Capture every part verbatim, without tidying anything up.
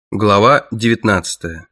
Глава девятнадцатая.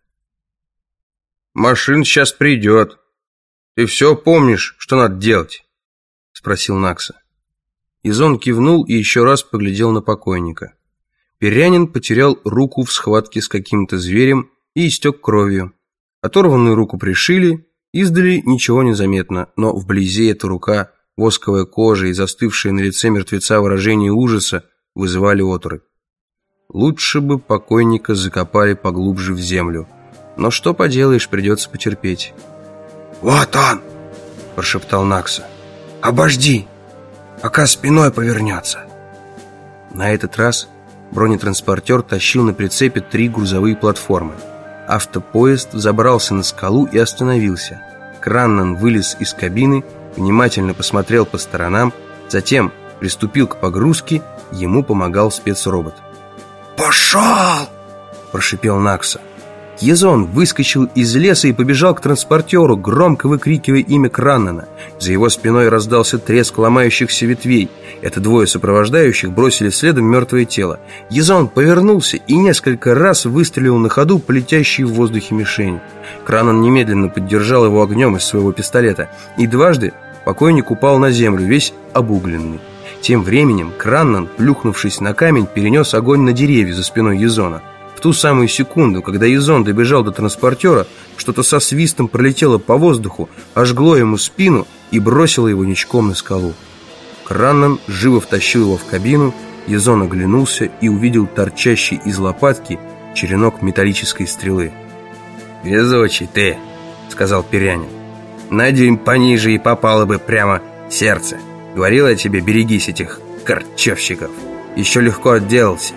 «Машина сейчас придет. Ты все помнишь, что надо делать?» — спросил Накса. Изон кивнул и еще раз поглядел на покойника. Перянин потерял руку в схватке с каким-то зверем и истек кровью. Оторванную руку пришили, издали ничего не заметно, но вблизи эта рука, восковая кожа и застывшее на лице мертвеца выражение ужаса вызывали оторопь. Лучше бы покойника закопали поглубже в землю. Но что поделаешь, придется потерпеть. «Вот он!» – прошептал Накса. «Обожди, пока спиной повернется». На этот раз бронетранспортер тащил на прицепе три грузовые платформы. Автопоезд забрался на скалу и остановился. Краннан вылез из кабины, внимательно посмотрел по сторонам, затем приступил к погрузке, ему помогал спецробот. «Пошел!» – прошипел Накса. Езон выскочил из леса и побежал к транспортеру, громко выкрикивая имя Краннана. За его спиной раздался треск ломающихся ветвей. Это двое сопровождающих бросили следом мертвое тело. Езон повернулся и несколько раз выстрелил на ходу по летящей в воздухе мишени. Краннан немедленно поддержал его огнем из своего пистолета. И дважды покойник упал на землю, весь обугленный. Тем временем Краннан, плюхнувшись на камень, перенес огонь на деревья за спиной Езона. В ту самую секунду, когда Езон добежал до транспортера, что-то со свистом пролетело по воздуху, ожгло ему спину и бросило его ничком на скалу. Краннан живо втащил его в кабину, Езон оглянулся и увидел торчащий из лопатки черенок металлической стрелы. «Везучий ты», — сказал Перянин. «На дюйм пониже и попало бы прямо в сердце. Говорил я тебе, берегись этих корчевщиков. Еще легко отделался».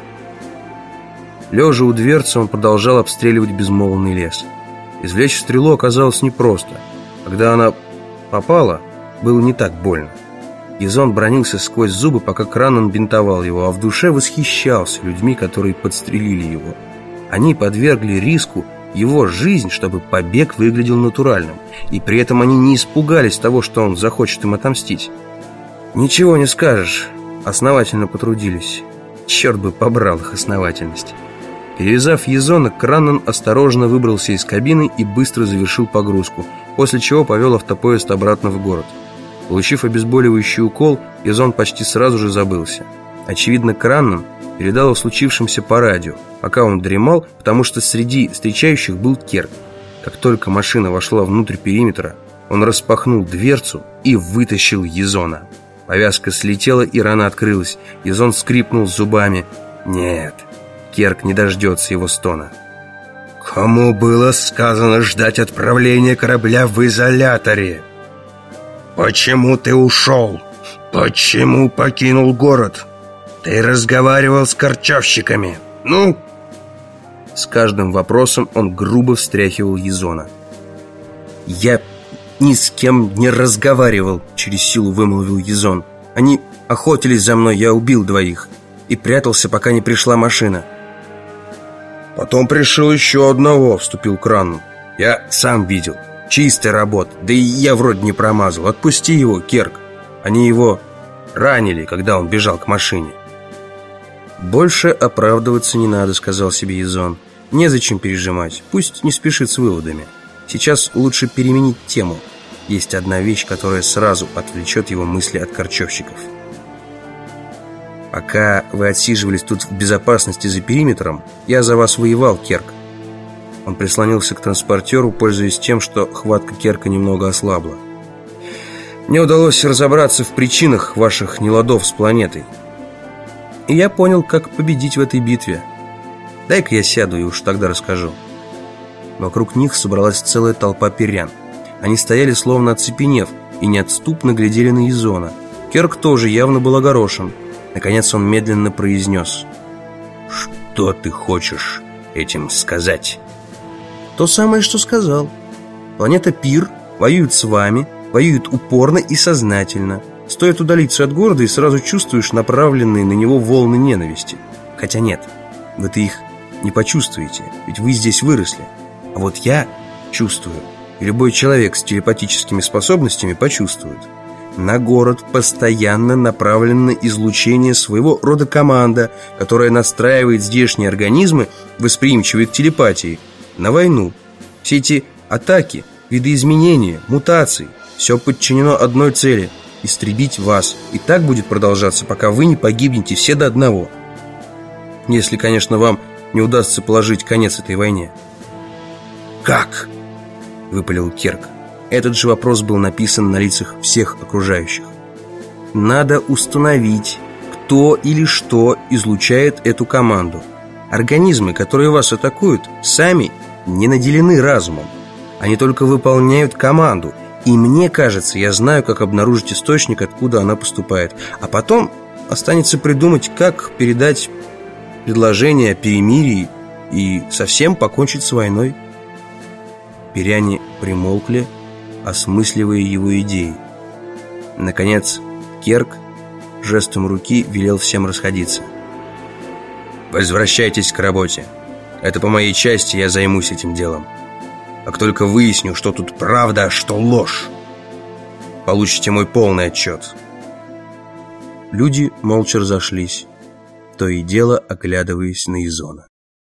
Лежа у дверцы, он продолжал обстреливать безмолвный лес. Извлечь стрелу оказалось непросто. Когда она попала, было не так больно. Езон бранился сквозь зубы, пока Краннан бинтовал его, а в душе восхищался людьми, которые подстрелили его. Они подвергли риску его жизнь, чтобы побег выглядел натуральным, и при этом они не испугались того, что он захочет им отомстить. Ничего не скажешь, основательно потрудились. Черт бы побрал их основательность. Перевязав Езона, Краннан осторожно выбрался из кабины и быстро завершил погрузку, после чего повел автопоезд обратно в город. Получив обезболивающий укол, Езон почти сразу же забылся. Очевидно, Краннан передал о случившемся по радио, пока он дремал, потому что среди встречающих был Керк. Как только машина вошла внутрь периметра, он распахнул дверцу и вытащил Езона. Повязка слетела, и рана открылась. Езон скрипнул зубами. Нет, Керк не дождется его стона. «Кому было сказано ждать отправления корабля в изоляторе? Почему ты ушел? Почему покинул город? Ты разговаривал с корчевщиками. Ну?» С каждым вопросом он грубо встряхивал Езона. «Я ни с кем не разговаривал», — через силу вымолвил Езон. «Они охотились за мной, я убил двоих и прятался, пока не пришла машина». «Потом пришел еще одного», — вступил Краннан. «Я сам видел. Чистая работа. Да и я вроде не промазал. Отпусти его, Керк. Они его ранили, когда он бежал к машине». «Больше оправдываться не надо», — сказал себе Езон. «Незачем пережимать. Пусть не спешит с выводами. Сейчас лучше переменить тему. Есть одна вещь, которая сразу отвлечет его мысли от корчевщиков. Пока вы отсиживались тут в безопасности за периметром, я за вас воевал, Керк». Он прислонился к транспортеру, пользуясь тем, что хватка Керка немного ослабла. «Мне удалось разобраться в причинах ваших неладов с планетой. И я понял, как победить в этой битве. Дай-ка я сяду и уж тогда расскажу». Вокруг них собралась целая толпа перян. Они стояли словно оцепенев и неотступно глядели на Езона. Керк тоже явно был огорошен. Наконец он медленно произнес: «Что ты хочешь этим сказать?» «То самое, что сказал. Планета Пир воюет с вами, воюет упорно и сознательно. Стоит удалиться от города, и сразу чувствуешь направленные на него волны ненависти. Хотя нет, вы-то их не почувствуете, ведь вы здесь выросли. А вот я чувствую, и любой человек с телепатическими способностями почувствует. На город постоянно направлено излучение своего рода команда, которая настраивает здешние организмы, восприимчивые к телепатии, на войну. Все эти атаки, видоизменения, мутации – все подчинено одной цели – истребить вас. И так будет продолжаться, пока вы не погибнете все до одного. Если, конечно, вам не удастся положить конец этой войне. «Как?» – выпалил Керк. Этот же вопрос был написан на лицах всех окружающих. «Надо установить, кто или что излучает эту команду. Организмы, которые вас атакуют, сами не наделены разумом. Они только выполняют команду. И мне кажется, я знаю, как обнаружить источник, откуда она поступает. А потом останется придумать, как передать предложение о перемирии и совсем покончить с войной». Пиряне примолкли, осмысливая его идеи. Наконец, Керк жестом руки велел всем расходиться. «Возвращайтесь к работе. Это по моей части, я займусь этим делом. Как только выясню, что тут правда, а что ложь, получите мой полный отчет». Люди молча разошлись, то и дело оглядываясь на Изона.